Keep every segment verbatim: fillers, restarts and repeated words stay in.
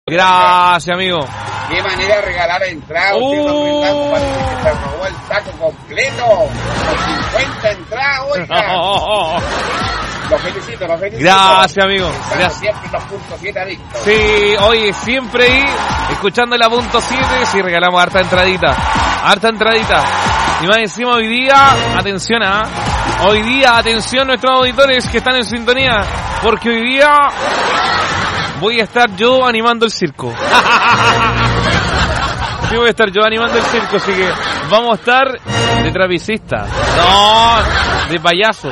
Gracias, amigo. Qué manera de regalar entradas. Uh. Parece que se robó el saco completo. Con cincuenta entradas, oiga. Oh, oh, oh. Lo felicito, lo felicito. Gracias, amigo. Gracias. Siempre los puntos siete adictos. Sí, oye, siempre ahí, escuchando la punto siete, sí regalamos harta entradita. Harta entradita. Y más encima hoy día, atención a, hoy día, atención nuestros auditores que están en sintonía, porque hoy día voy a estar yo animando el circo. Sí, voy a estar yo animando el circo, así que vamos a estar de trapecista. No, de payaso.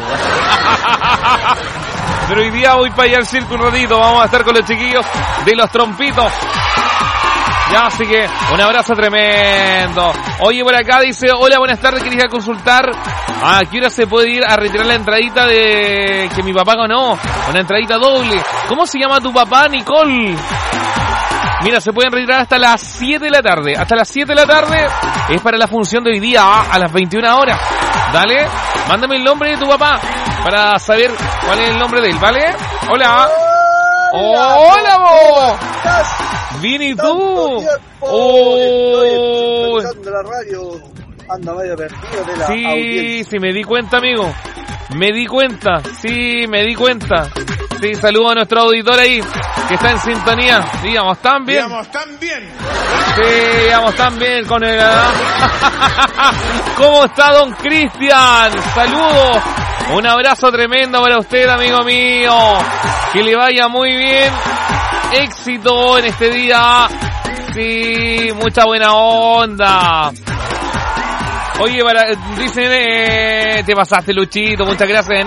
Pero hoy día voy para allá al circo un ratito, vamos a estar con los chiquillos de los trompitos. Ya, así que un abrazo tremendo. Oye, por acá dice, hola, buenas tardes, quería consultar a qué hora se puede ir a retirar la entradita de que mi papá ganó, una entradita doble. ¿Cómo se llama tu papá, Nicole? Mira, se pueden retirar hasta las siete de la tarde. Hasta las siete de la tarde es para la función de hoy día, a las veintiuna horas. Dale, mándame el nombre de tu papá para saber cuál es el nombre de él, ¿vale? Hola. Hola, hola vos. Bien, ¿y tú? Oh. La radio anda medio perdido de la sí, audiencia. sí, me di cuenta, amigo. Me di cuenta, sí, me di cuenta. Sí, saludo a nuestro auditor ahí, que está en sintonía. Digamos, tan bien. Digamos, tan bien. Sí, digamos, tan bien con el... ¿Cómo está don Cristian? Saludos. Un abrazo tremendo para usted, amigo mío. Que le vaya muy bien. Éxito en este día. Sí, mucha buena onda. Oye, para, dicen, eh, te pasaste, Luchito, muchas gracias.